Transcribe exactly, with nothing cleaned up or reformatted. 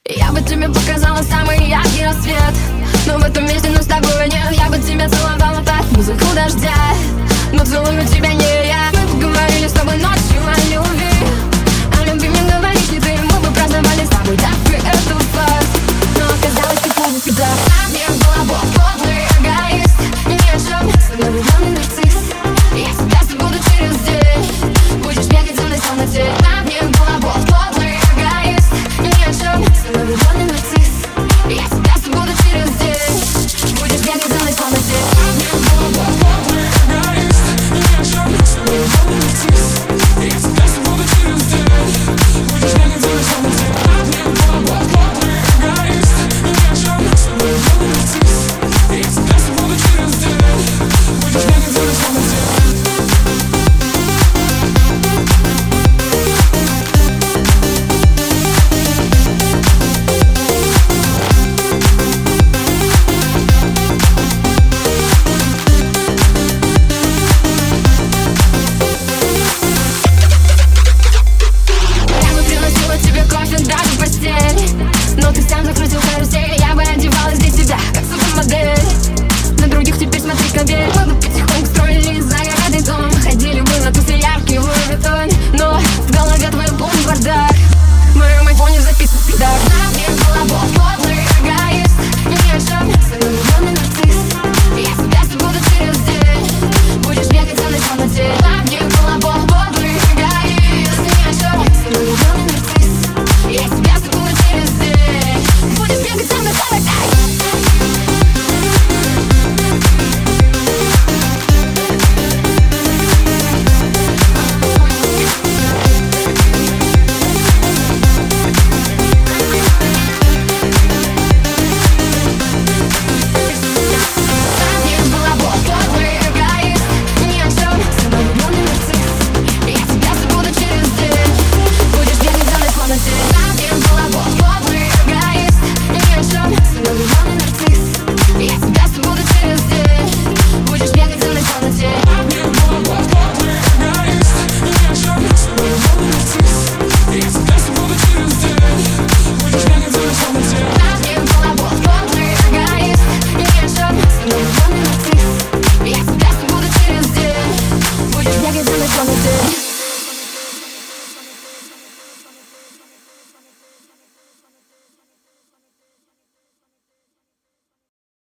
Я бы тебе показала самый яркий рассвет, но в этом месте нас с тобой нет. Я бы тебя целовала под музыку дождя, но целую тебя не я. Мы поговорили с тобой ночью о любви, о любви мне говоришь не ты. Мы бы праздновали с тобой такой эту факт, но оказалось ты полностью прав. А мне была подлый эгоист, ни о чем, самовлюбленный нарцисс. Я тебя забуду через день, будешь бегать за мной в темноте. А мне была подлый эгоист, ни о чем, самовлюбленный нарцисс. Я тебя забуду через день, будешь бегать за мной в темноте. А мне была